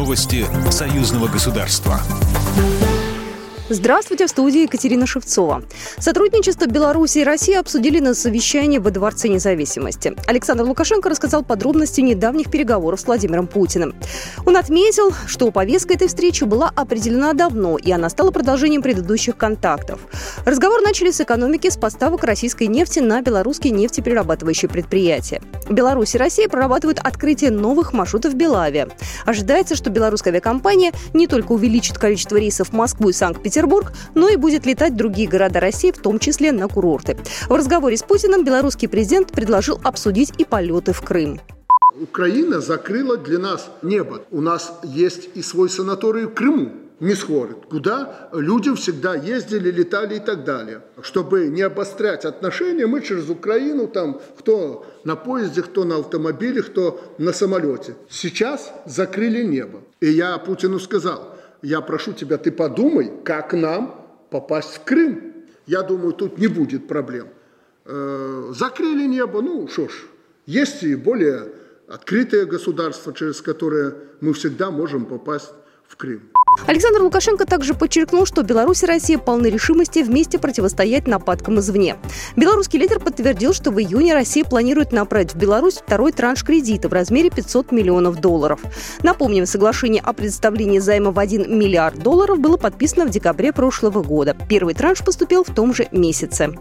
Новости союзного государства. Здравствуйте, в студии Екатерина Шевцова. Сотрудничество Беларуси и России обсудили на совещании во Дворце независимости. Александр Лукашенко рассказал подробности недавних переговоров с Владимиром Путиным. Он отметил, что повестка этой встречи была определена давно, и она стала продолжением предыдущих контактов. Разговор начали с экономики, с поставок российской нефти на белорусские нефтеперерабатывающие предприятия. Беларусь и Россия прорабатывают открытие новых маршрутов Белавиа. Ожидается, что белорусская авиакомпания не только увеличит количество рейсов в Москву и Санкт-Петербург, но и будет летать в другие города России, в том числе на курорты. В разговоре с Путиным белорусский президент предложил обсудить и полеты в Крым. Украина закрыла для нас небо. У нас есть и свой санаторий в Крыму, Мисхород, куда люди всегда ездили, летали и так далее. Чтобы не обострять отношения, мы через Украину, там, кто на поезде, кто на автомобиле, кто на самолете. Сейчас закрыли небо. И я Путину сказал: я прошу тебя, ты подумай, как нам попасть в Крым. Я думаю, тут не будет проблем. Закрыли небо, что ж, есть и более открытые государства, через которые мы всегда можем попасть в Крым. Александр Лукашенко также подчеркнул, что Беларусь и Россия полны решимости вместе противостоять нападкам извне. Белорусский лидер подтвердил, что в июне Россия планирует направить в Беларусь второй транш кредита в размере $500 миллионов. Напомним, соглашение о предоставлении займа в $1 миллиард было подписано в декабре прошлого года. Первый транш поступил в том же месяце.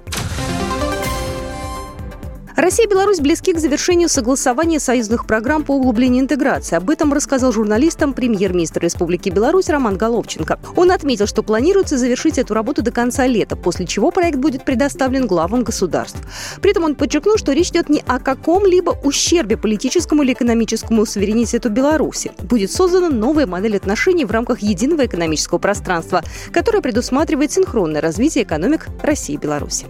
Россия и Беларусь близки к завершению согласования союзных программ по углублению интеграции. Об этом рассказал журналистам премьер-министр Республики Беларусь Роман Головченко. Он отметил, что планируется завершить эту работу до конца лета, после чего проект будет предоставлен главам государств. При этом он подчеркнул, что речь идет не о каком-либо ущербе политическому или экономическому суверенитету Беларуси. Будет создана новая модель отношений в рамках единого экономического пространства, которая предусматривает синхронное развитие экономик России и Беларуси.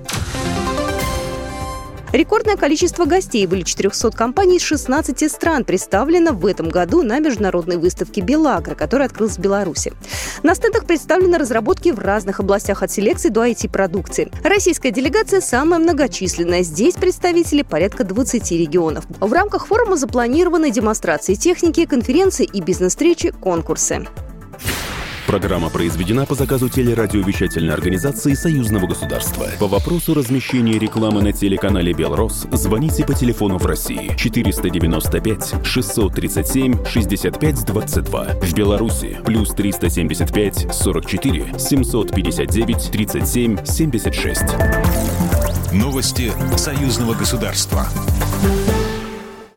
Рекордное количество гостей, более 400 компаний из 16 стран, представлено в этом году на международной выставке «Белагро», которая открылась в Беларуси. На стендах представлены разработки в разных областях от селекции до IT-продукции. Российская делегация самая многочисленная. Здесь представители порядка 20 регионов. В рамках форума запланированы демонстрации техники, конференции и бизнес-встречи, конкурсы. Программа произведена по заказу телерадиовещательной организации Союзного государства. По вопросу размещения рекламы на телеканале «Белрос» звоните по телефону в России 495 637 65 22. В Беларуси + 375 44 759 37 76. Новости союзного государства.